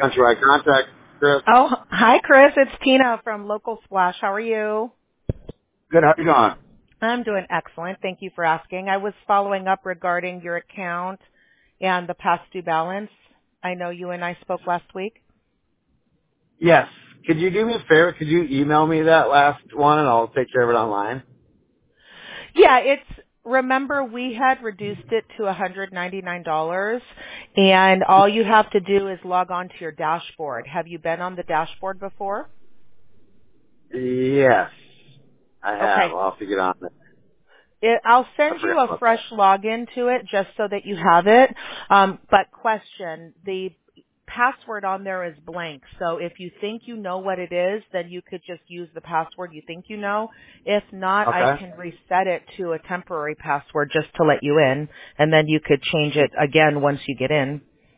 Countrywide Contact, Chris. Oh, hi, Chris. It's Tina from Local Splash. How are you? Good, how you doing? I'm doing excellent. Thank you for asking. I was following up regarding your account and the past due balance. I know you and I spoke last week. Yes. Could you do me a favor? Could you email me that last one and I'll take care of it online? Yeah, remember we had reduced it to $199 and all you have to do is log on to your dashboard. Have you been on the dashboard before? Yes. I have. Okay. I'll have to get on it. I'll I send you forgot a about fresh that. login to it just so that you have it. But question, the password on there is blank. So if you think you know what it is, then you could just use the password you think you know. If not, I Okay. can reset it to a temporary password just to let you in, and then you could change it again once you get in.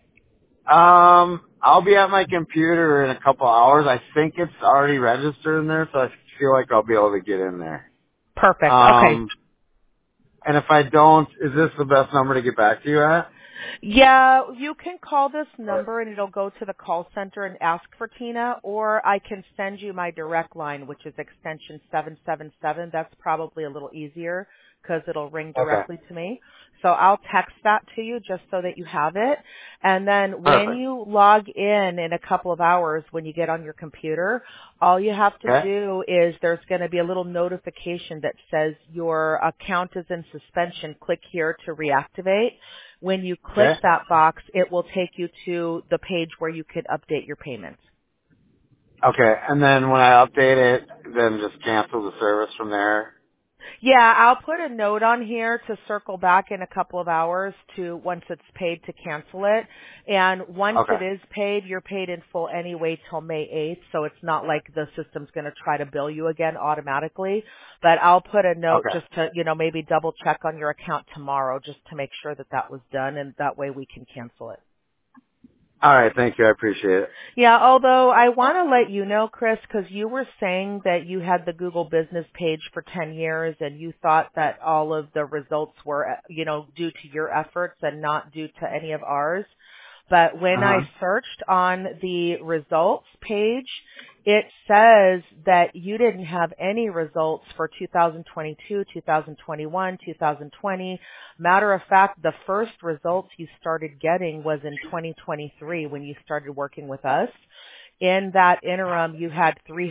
I'll be at my computer in a couple hours. I think it's already registered in there, so I feel like I'll be able to get in there. Perfect. Okay. Um, and if I don't, is this the best number to get back to you at? Yeah, you can call this number and it'll go to the call center and ask for Tina, or I can send you my direct line, which is extension 777. That's probably a little easier because it'll ring Okay. directly to me. So I'll text that to you just so that you have it. And then when Perfect. you log in a couple of hours, when you get on your computer, all you have to Okay. do is there's going to be a little notification that says your account is in suspension. Click here to reactivate. When you click Okay. that box, it will take you to the page where you could update your payments. Okay. And then when I update it, then just cancel the service from there. Yeah, I'll put a note on here to circle back in a couple of hours to once it's paid to cancel it. And once Okay. it is paid, you're paid in full anyway till May 8th, so it's not like the system's going to try to bill you again automatically. But I'll put a note Okay. just to, maybe double check on your account tomorrow just to make sure that that was done, and that way we can cancel it. All right. Thank you. I appreciate it. Yeah, although I want to let you know, Chris, because you were saying that you had the Google business page for 10 years and you thought that all of the results were, due to your efforts and not due to any of ours. But when Uh-huh. I searched on the results page, it says that you didn't have any results for 2022, 2021, 2020. Matter of fact, the first results you started getting was in 2023 when you started working with us. In that interim, you had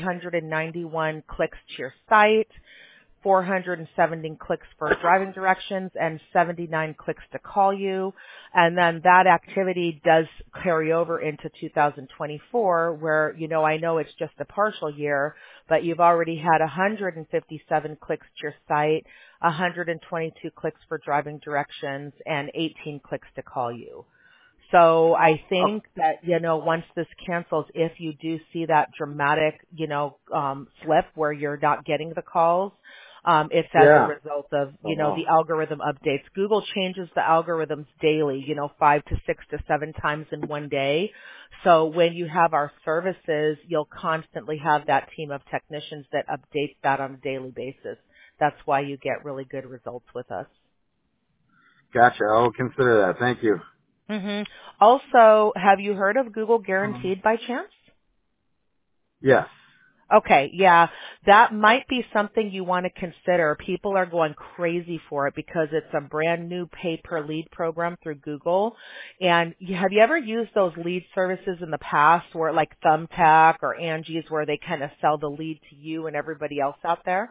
391 clicks to your site, 417 clicks for driving directions, and 79 clicks to call you. And then that activity does carry over into 2024 where, I know it's just a partial year, but you've already had 157 clicks to your site, 122 clicks for driving directions, and 18 clicks to call you. So I Oh, think that, once this cancels, if you do see that dramatic, slip where you're not getting the calls, it's as a yeah. result of, Oh. the algorithm updates. Google changes the algorithms daily, 5 to 6 to 7 times in one day. So when you have our services, you'll constantly have that team of technicians that updates that on a daily basis. That's why you get really good results with us. Gotcha. I'll consider that. Thank you. hmm Also, have you heard of Google Guaranteed by chance? Yes. Okay, yeah, that might be something you want to consider. People are going crazy for it because it's a brand new pay per lead program through Google. And have you ever used those lead services in the past where like Thumbtack or Angie's where they kind of sell the lead to you and everybody else out there?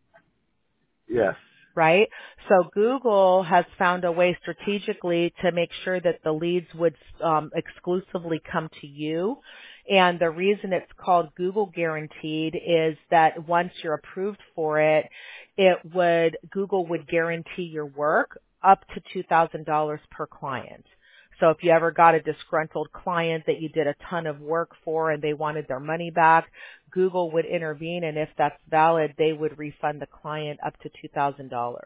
Yes. Right? So Google has found a way strategically to make sure that the leads would exclusively come to you. And the reason it's called Google Guaranteed is that once you're approved for it, Google would guarantee your work up to $2,000 per client. So if you ever got a disgruntled client that you did a ton of work for and they wanted their money back, Google would intervene, and if that's valid, they would refund the client up to $2,000.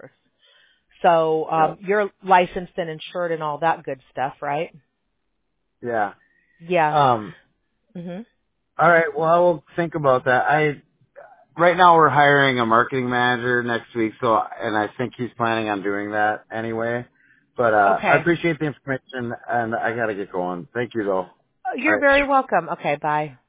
So Yep. you're licensed and insured and all that good stuff, right? Yeah. Yeah. Um, Mhm. all right. Well, I will think about that. Right now we're hiring a marketing manager next week, and I think he's planning on doing that anyway. But, I Okay. appreciate the information and I gotta get going. Thank you though. You're All right. very welcome. Okay, bye.